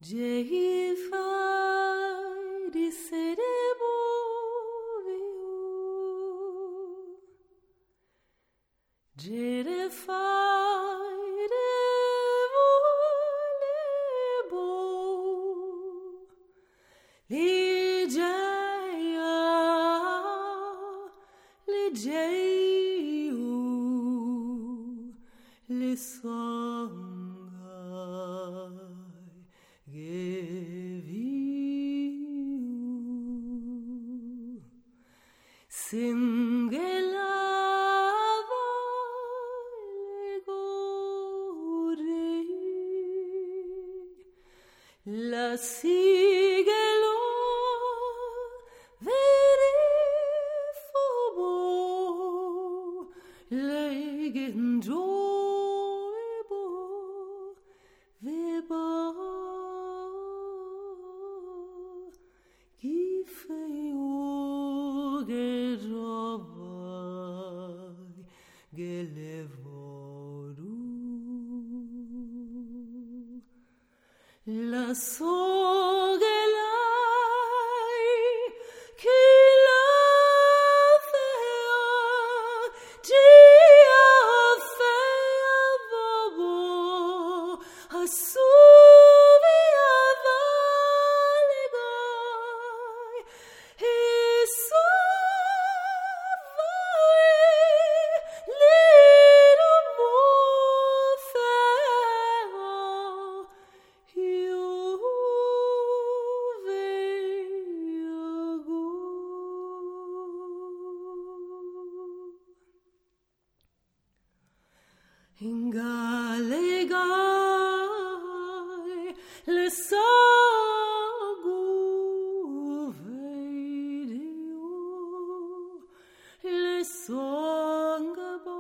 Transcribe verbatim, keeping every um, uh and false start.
Jei fai di serebo viu, Jere fai de volebo, li jaya, li jayu, li songai geviu, singelava le gori, la sigelo verifobo, le genjoebo veba, qui feu gerova gelevoru, la sogelai che la fea dia fea bobo assuvia valegai e sovai lido mofea io veago ingalegai le sagu veidio le songa